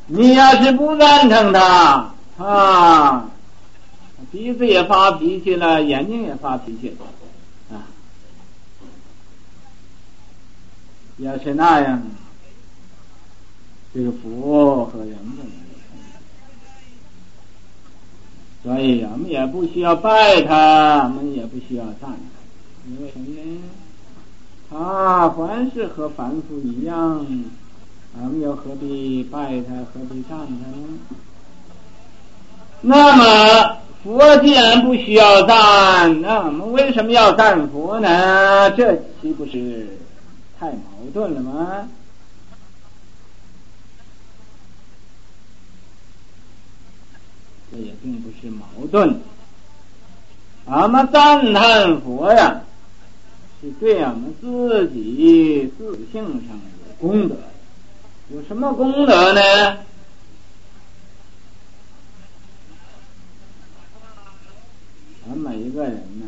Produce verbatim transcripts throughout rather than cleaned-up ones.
你要是不赞成他啊，鼻子也发脾气了，眼睛也发脾气了啊。要是那样，这个佛和人的，所以我们也不需要拜他，我们也不需要赞他，因为什么呢？他凡是和凡夫一样，我们又何必拜他，何必赞他呢？那么佛既然不需要赞，那我们为什么要赞佛呢？这岂不是太矛盾了吗？这也并不是矛盾。俺们赞叹佛呀，是对俺们自己自性上有功德。有什么功德呢？咱每一个人呢，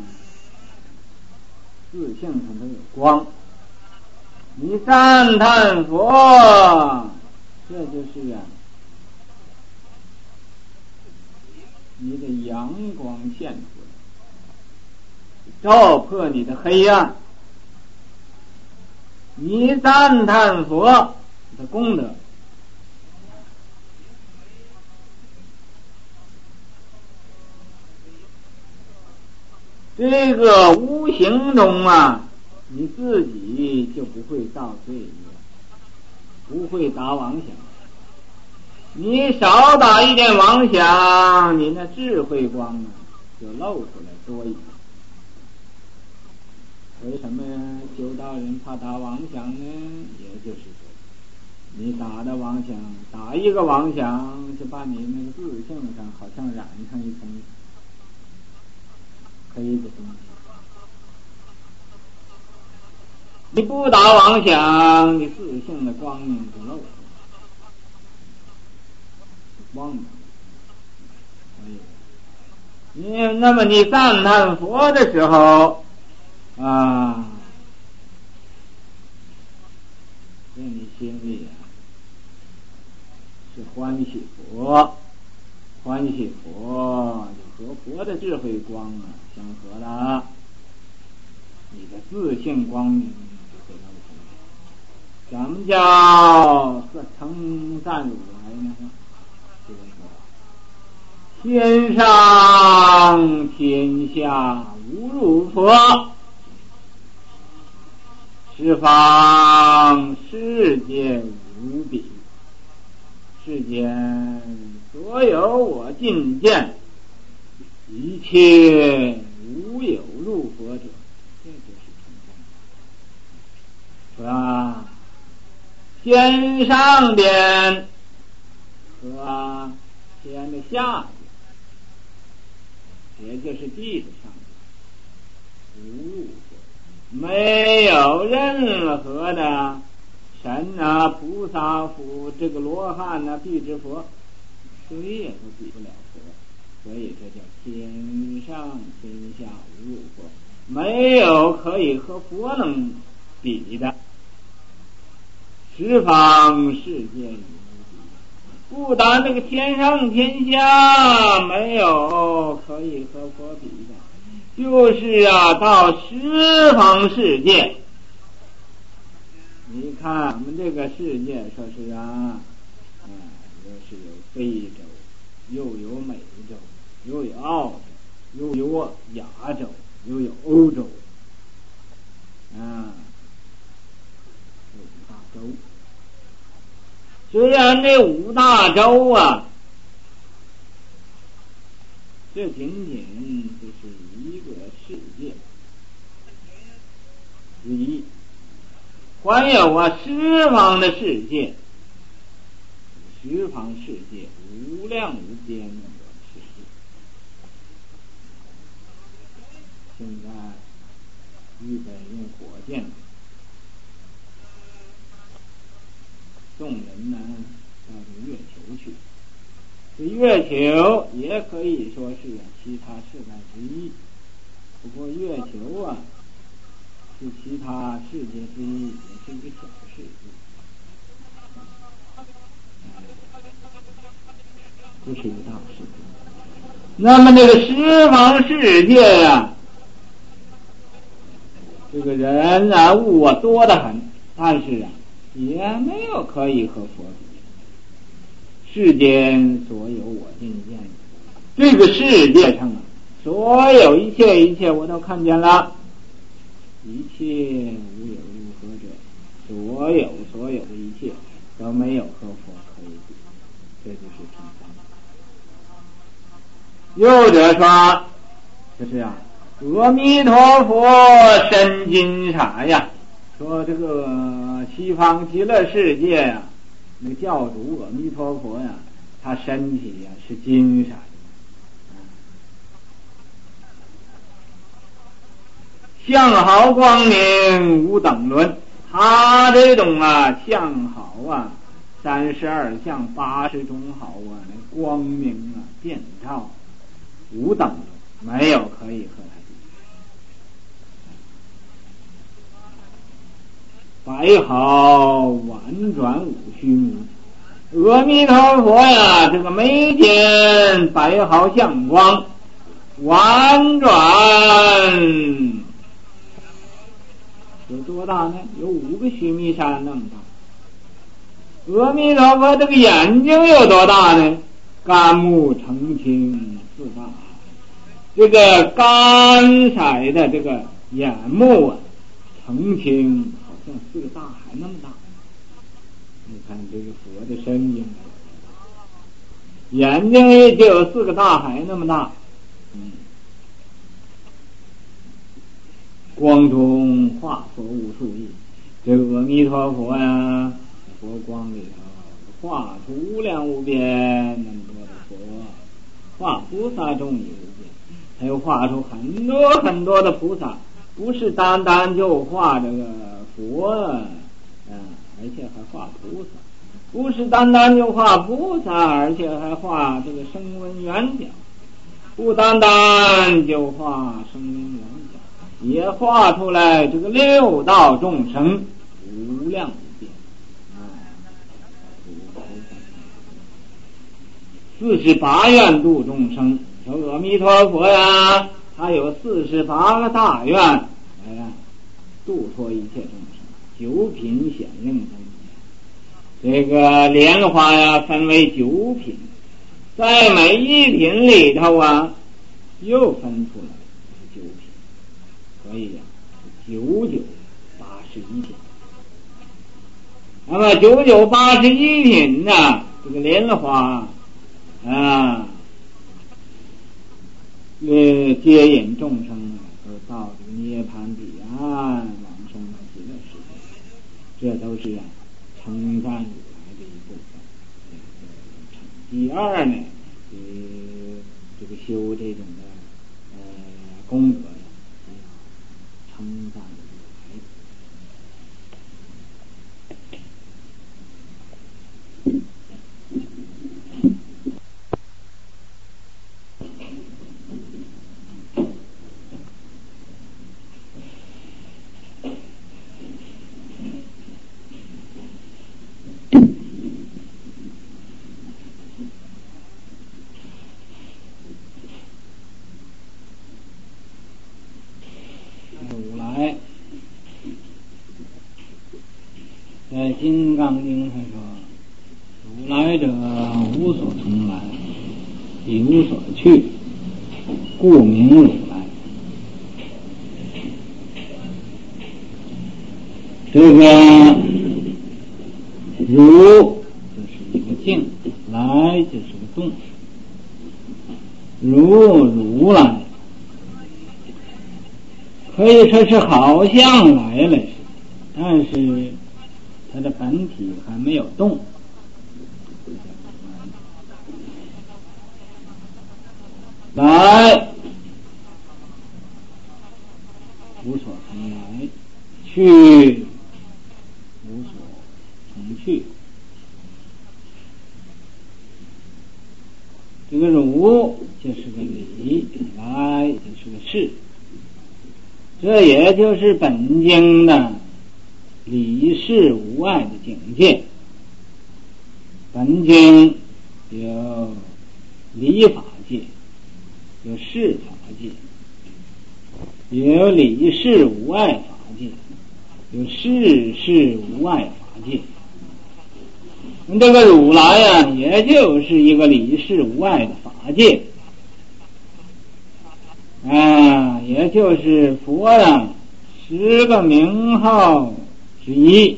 自性上都有光。你赞叹佛，这就是啊，你的阳光现出来，照破你的黑暗。你赞叹佛的功德，这个无形中啊，你自己就不会造罪业，不会打妄想。你少打一点妄想，你那智慧光啊就露出来多一点。为什么修道人怕打妄想呢？也就是说，你打的妄想，打一个妄想，就把你那个自性上好像染上一层黑的东西。你不打妄想，你自性的光明就露出来，光明。你那么你赞叹佛的时候啊，在你心里啊是欢喜佛，欢喜佛就和佛的智慧光啊相合了，你的自性光明就会露出来。咱们叫和称赞如来呢，这个说天上天下无如佛，十方世界无比，世间所有我尽见，一切无有入佛者，这就是称赞，是吧？天上边和天的下边，也就是地的上边，无入佛，没有任何的神啊、菩萨、佛、这个罗汉啊、辟支佛，谁也都比不了佛。所以这叫天上天下无入佛，没有可以和佛能比的。十方世界无比，不但这个天上天下没有可以和佛比的，就是啊，到十方世界，你看我们这个世界说是啊，嗯，又是有非洲，又有美洲，又有澳洲，又有亚洲，又有欧洲，啊，有五大洲。虽然这五大洲啊，这仅仅就是一个世界之一，还有啊十方的世界，十方世界无量无边的世界。现在日本用火箭送人呢到这月球去，这月球也可以说是其他世界之一，不过月球啊是其他世界之一，也是一个小世界。 不是一个大世界。那么这个十方世界呀、啊，这个人啊物啊多得很，但是啊也没有可以和佛比。世间所有我尽见，这个世界上啊，所有一切一切我都看见了，一切无有如何者，所有所有的一切都没有和佛可以比，这就是平等。又者说，就是啊，阿弥陀佛身金啥呀？说这个西方极乐世界呀、啊，那个教主阿弥陀佛呀，他身体呀是金闪，相好光明无等伦。他这种啊相好啊，三十二相八十种好啊，那光明啊遍照无等伦，没有可以和他比。白毫婉转五须弥，阿弥陀佛呀，这个眉间白毫相光，婉转有多大呢？有五个须弥山那么大。阿弥陀佛这个眼睛有多大呢？甘木澄清四大海，这个甘色的这个眼目啊，澄清好像四个大海那么大。你看这个佛的身影，眼睛也就有四个大海那么大。嗯，光中化佛无数亿，这个阿弥陀佛呀，佛光里头化出无量无边那么多的佛，化菩萨众也无边，还有画出很多很多的菩萨，不是单单就画这个佛啊，而且还画菩萨，不是单单就画菩萨，而且还画这个声闻缘觉，不单单就画声闻缘觉，也画出来这个六道众生无量无边啊，四十八愿度众生。说阿弥陀佛呀，他有四十八个大愿，哎呀，度脱一切众生，九品显应中。这个莲花呀，分为九品，在每一品里头啊，又分出来九品，所以呀、啊，九九八十一品。那么九九八十一品呢，这个莲花啊，呃，接引众生啊，都到这个涅槃彼岸，往生到极乐世界，这都是啊称赞如来的一部分。第二呢，呃，这个修这种的呃功德呀，称赞如来。如来在《金刚经》上说：“如来者，无所从来，亦无所去，故名如来。”这个如就是一个静，来就是个动，如如来。可以说是好像来了，但是它的本体还没有动。来无所从来，去无所从去。这个如就是个理，来就是个事。这也就是本经的理事无碍的境界。本经有有事法界，也有理事无碍法界，有事事无碍法界。这个如来啊，也就是一个理事无碍的法界啊，也就是佛啊十个名号之一。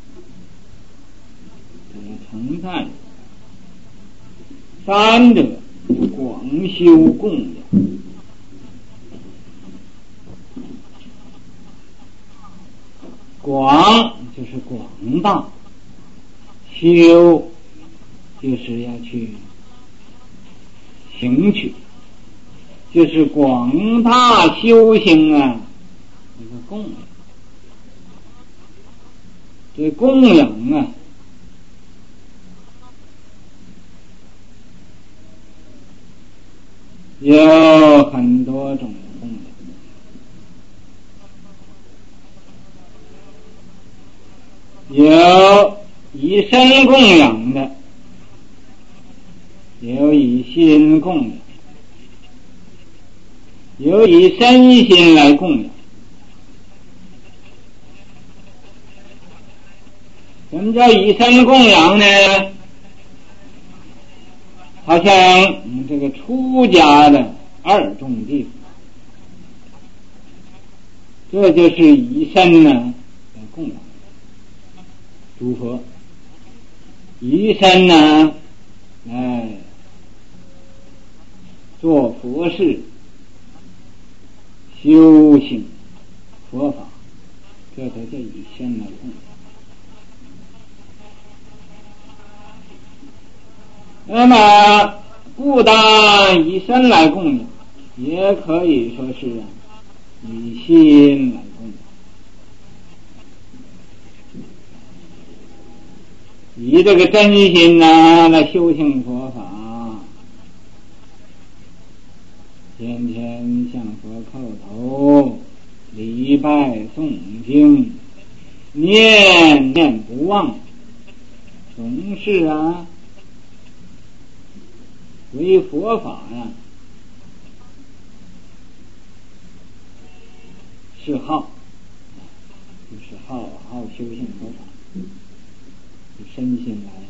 成赞三者广修供养，广就是广大，修就是要去行去，就是广大修行啊，这个供养，这供养啊，有很多种供养，有以身供养的，有以心供养，有以身心来供养。什么叫以身供养呢？好像嗯这个出家的二众地方，这就是以身呢来供养诸佛，以身呢来做佛事，修行佛法，这才叫以身来供养。那么不单以身来供养，也可以说是以心来供养，以这个真心呢来修行佛法，天天向佛叩头礼拜诵经，念念不忘，总是啊为佛法呀是好，就是好好修行佛法，以身心来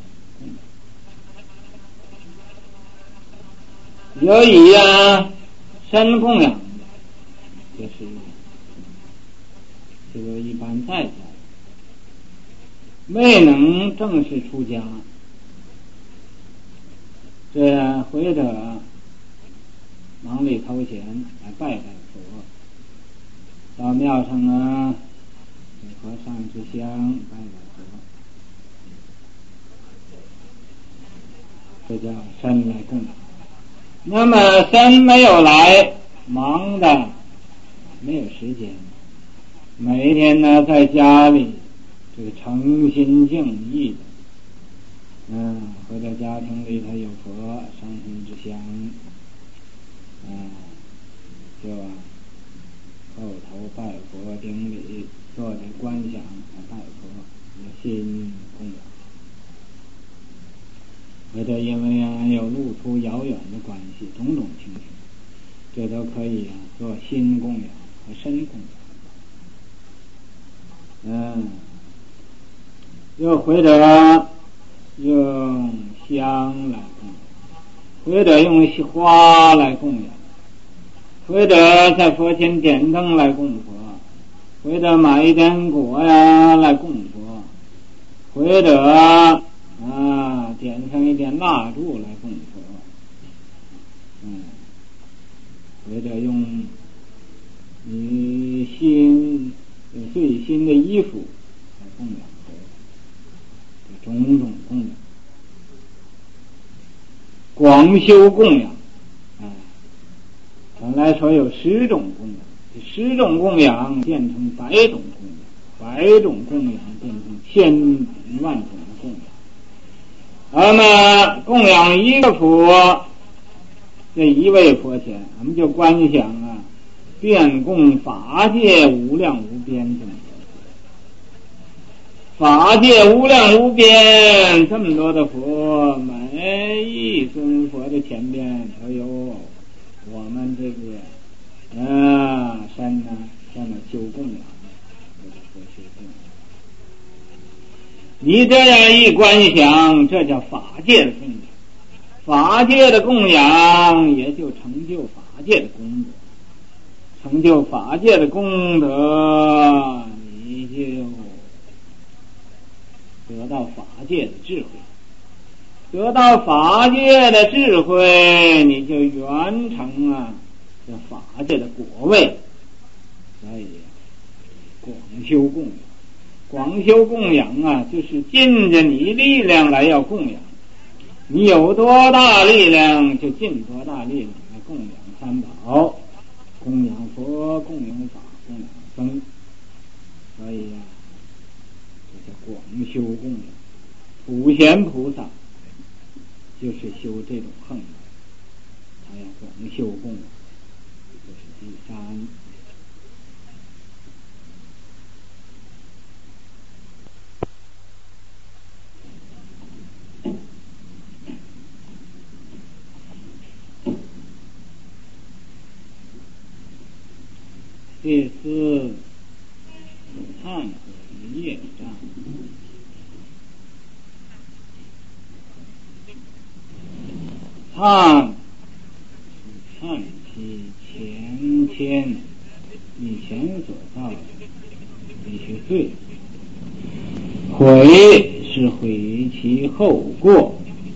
供养。有以啊身供养的，就是这个一般在家未能正式出家，这回者忙里偷闲来拜拜佛，到庙上啊给和尚支香拜拜佛，这叫身来供养。那么身没有来，忙的没有时间，每天呢在家里这个诚心敬意的嗯，回到家庭里头有佛上香之香，嗯，就啊叩头拜佛顶礼，坐在观想来拜佛，有心供养。或者因为啊有路途遥远的关系，种种情形，这都可以啊做心供养和身供养。嗯，又或者用香来供养，或者用花来供养，或者在佛前点灯来供佛，或者买一点果呀来供佛，或者啊点上一点蜡烛来供佛，嗯，或者用你心最新的衣服来供养佛，种种供养，广修供养啊，本来说有十种供养，这十种供养变成百种供养，百种供养变成千万种的供养。那么供养一个佛，这一位佛前，我们就观想啊，遍供法界无量无边这么多，法界无量无边这么多的佛，每一尊佛的前边都有我们这个啊山呢上面修供养，这个佛修供养。你这样一观想，这叫法界的供养。法界的供养也就成就法界的功德，成就法界的功德，你就得到法界的智慧，得到法界的智慧，你就圆成啊这法界的果位。所以广修供养，广修供养啊，就是尽着你力量来要供养。你有多大力量就尽多大力量来供养三宝，供养佛，供养法，供养僧。所以呀、啊，这叫广修供养。普贤菩萨就是修这种横的，他要广修供养，这是第三。第四，忏悔业障。忏是忏其前天以前所造的一些罪，悔是悔其后过。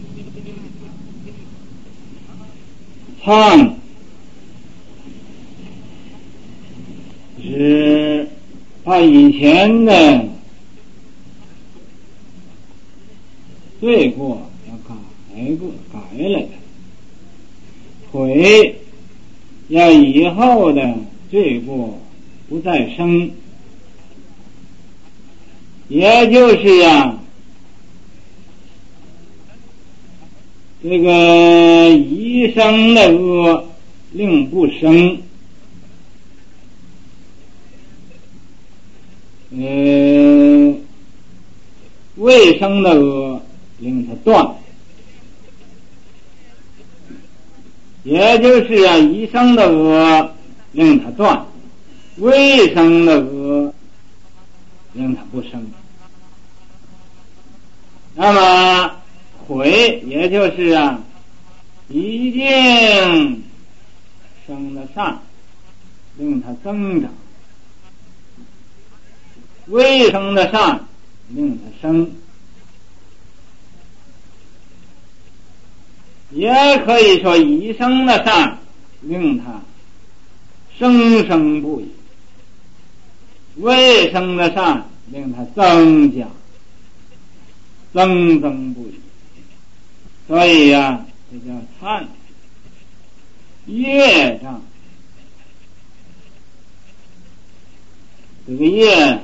忏是把以前的罪过要改过改了，悔要以后的罪过不再生，也就是呀，这个已生的恶令不生。呃，未生的恶令它断，也就是啊，已生的恶令它断，未生的恶令它不生。那么悔，也就是啊，已经生的善令它增长，未生的善令它生，也可以说已生的善令它生生不已，未生的善令它增加增增不已。所以呀、啊，这叫忏业障。这个业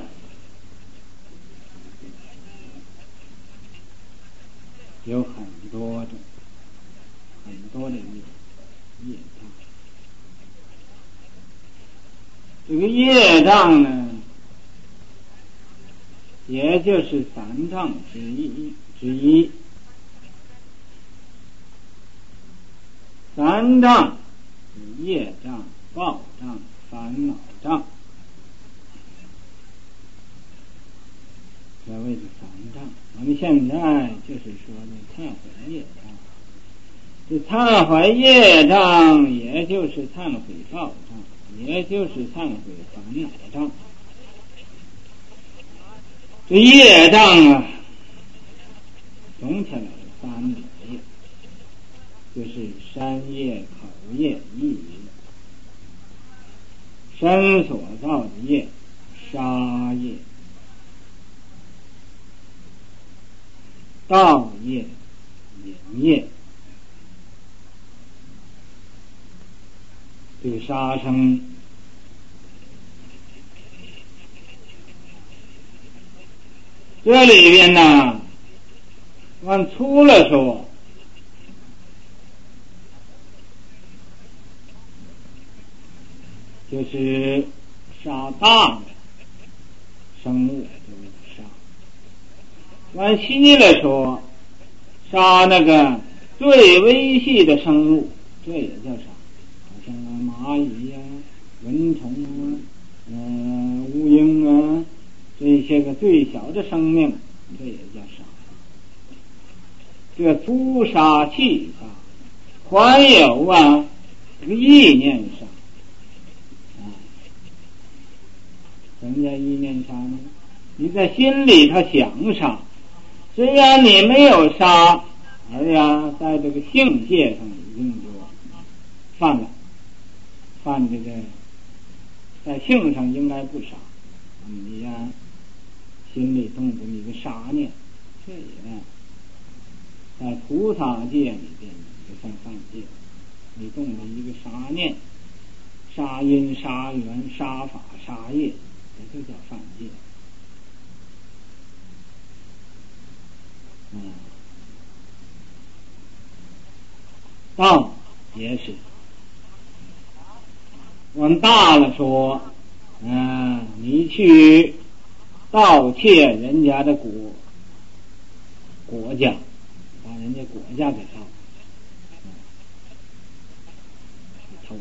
有很多种，很多的业业障。这个业障呢，也就是三障之一之一。三障是业障、报障、烦恼障，这谓之三障。我们现在就是说的忏悔业障，这忏悔业障也就是忏悔报障，也就是忏悔烦恼障。这业障啊，总起来有三种业，就是身业、口业、意业。身所造的业，杀业、盗业、淫业。这个杀生这里边呢，往粗了说，就是杀大的生物，就是杀；往细了说，杀那个最微细的生物，这也叫杀。好蚂蚁呀、蚊虫啊、嗯、呃、乌蝇啊，这些个最小的生命，这也叫杀。这诛杀气杀，还有啊这个意念杀啊。什么叫意念杀呢？你在心里头想杀，虽然你没有杀，而呀在这个性界上已经就犯了，犯这个在性上应该不杀，你呀心里动这么一个杀念，这也在菩萨界里边就算犯戒，你动了一个杀念，杀因杀缘杀法杀业，这就叫犯戒。嗯，盗也是往大了说，嗯，你去盗窃人家的国国家，把人家国家给盗，嗯，偷。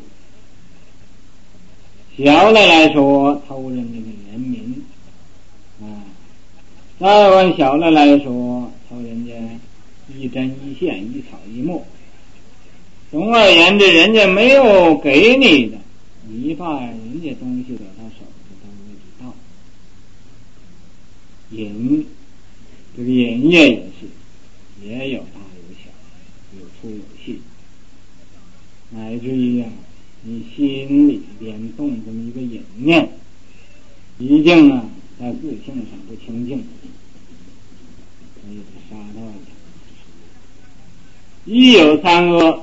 小了来说，偷人家的人民，啊，再往小了来说，偷人家一针一线一草一木。总而言之，人家没有给你的，你把人家东西给他手里都未知道。淫，这个淫业也是，也有大有小，有粗有细，乃至于啊，你心里边动这么一个淫念，已经啊在自性上不清净，所以得杀到了。一有三恶，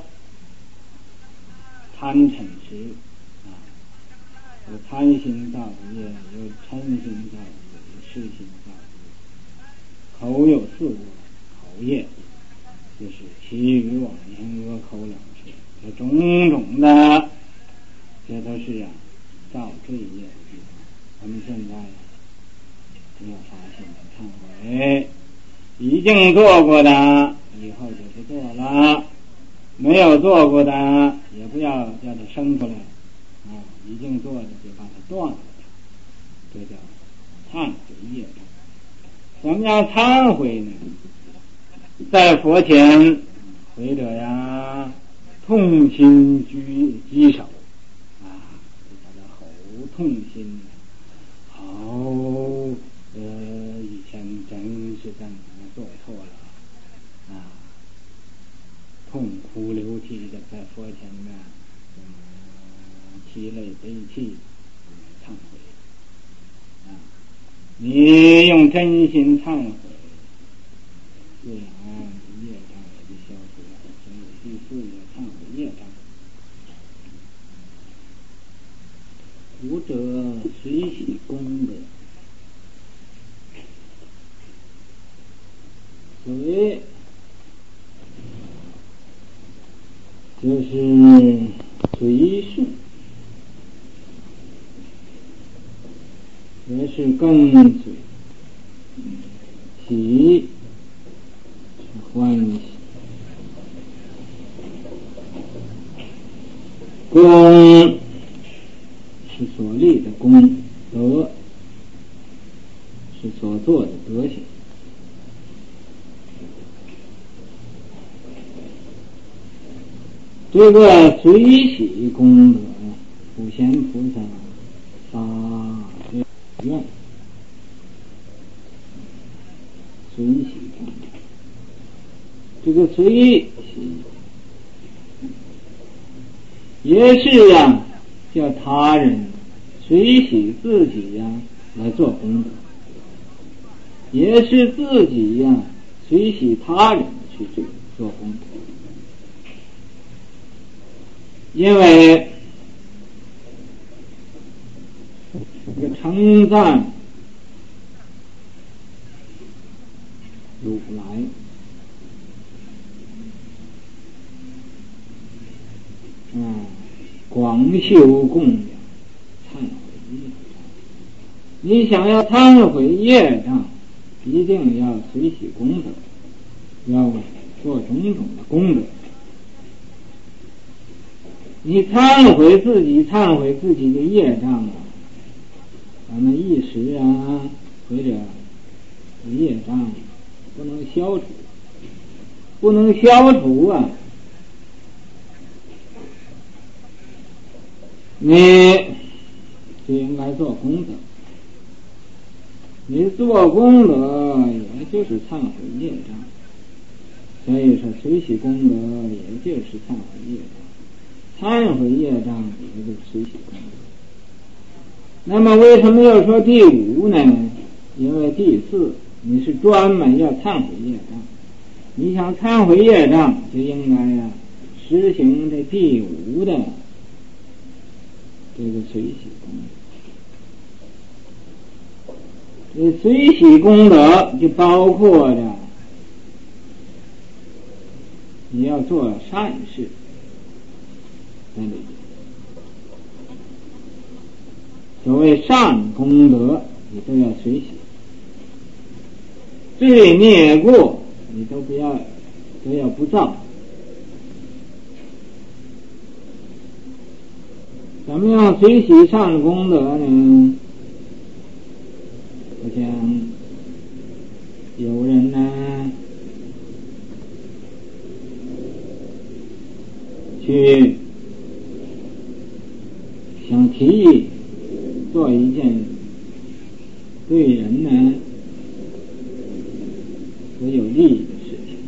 贪嗔痴啊，有贪心造业，有嗔心造业，有痴心造业。口有四恶，口业就是其余妄言恶口两舌，这种种的，这都是啊造罪业的地方。我们现在只要发现了忏悔，已经做过的以后就不做了，没有做过的也不要叫它生出来啊，已经做的就把它断了，这叫忏悔业障。什么叫忏悔呢？在佛前悔者呀，痛心居稽首啊，这叫做吼痛心。好，呃，以前真是真的做错了啊，痛哭流涕的在佛前呢，嗯，涕泪悲泣，忏悔啊。你用真心忏悔，自然业障也就消除了。所以第四个忏悔业障。无者随喜功德，随就是随顺，也是跟随，喜是欢喜，功是所立的功德，是所做的德行。这个随喜功德，普贤菩萨发愿随喜功德，这个随喜也是呀，叫他人随喜自己呀来做功德，也是自己呀随喜他人去做做功德。因为这个称赞如来，嗯，广修供养，忏悔业障。你想要忏悔业障，一定要随喜功德，要做种种的功德。 你忏悔自己，忏悔自己的业障啊，咱们一时啊，或者业障不能消除，不能消除啊，你就应该做功德。你做功德也就是忏悔业障，所以说随喜功德也就是忏悔业障，忏悔业障也就是随喜功德。那么为什么要说第五呢？因为第四你是专门要忏悔业障，你想忏悔业障就应该呀、啊、实行这第五的这个随喜功德。这随喜功德就包括着你要做善事在里面。所谓善功德你都要随喜，罪孽过你都不要都要不造。怎么样随喜善功德呢？好像有人呢去想提议做一件对人呢所有利益的事情，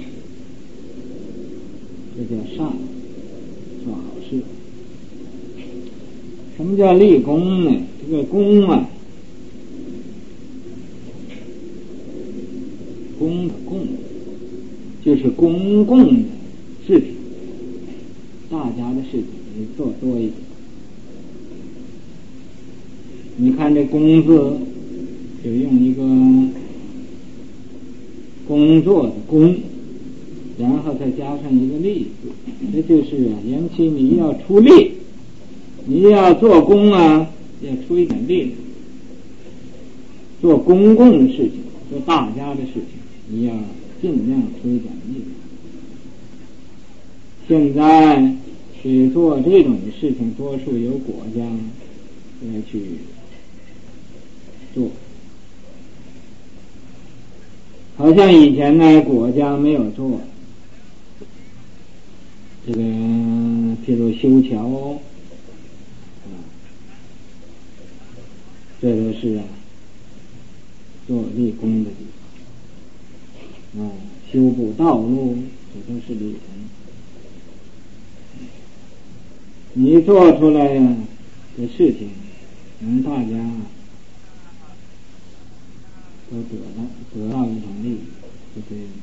这叫善，做好事。什么叫立功呢？这个功啊，公的共就是公共的事情，大家的事情你做多一点。你看这工字就用一个工作的工，然后再加上一个力字，这就是啊，引起你要出力，你要做工啊，要出一点力，做公共的事情，做大家的事情，你要尽量出一点力。现在去做这种的事情，多数由国家来去做，好像以前呢国家没有做这个，譬如修桥啊，这都是啊做立功的地方啊，修补道路这都是立功。你做出来呀的事情，让大家都得到得到一种利益，就对了，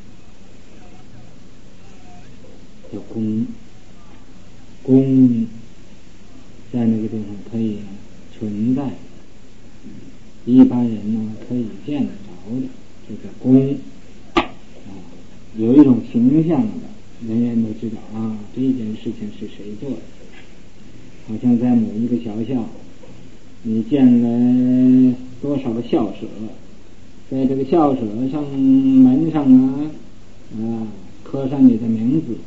叫功。功在那个地方可以存在，一般人呢可以见得着的，这个功啊，有一种形象的，人人都知道啊，这件事情是谁做的。好像在某一个学校，你见了多少个校舍，在这个校舍上门上啊啊刻上你的名字，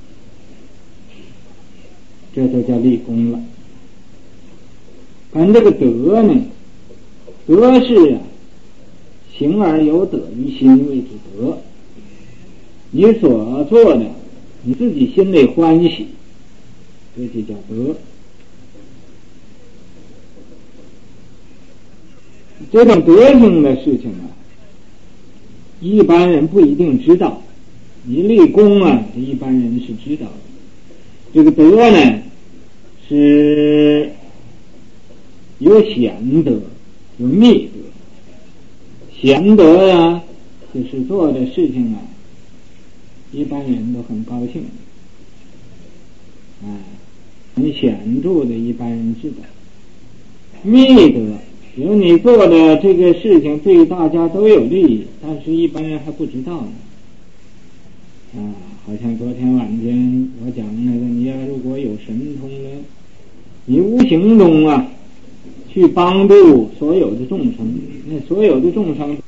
这就叫立功了。看这个德呢，德是啊，行而有德于心谓之德。你所做的，你自己心里欢喜，这就叫德。这种德行的事情啊，一般人不一定知道。你立功啊，这一般人是知道的。这个德呢，是有显德，有密德。显德呀，就是做的事情啊，一般人都很高兴，啊，很显著的，一般人知道。密德，比如你做的这个事情对大家都有利益，但是一般人还不知道呢。啊，好像昨天晚间我讲那个，你要如果有神通呢，你无形中啊，去帮助所有的众生，那所有的众生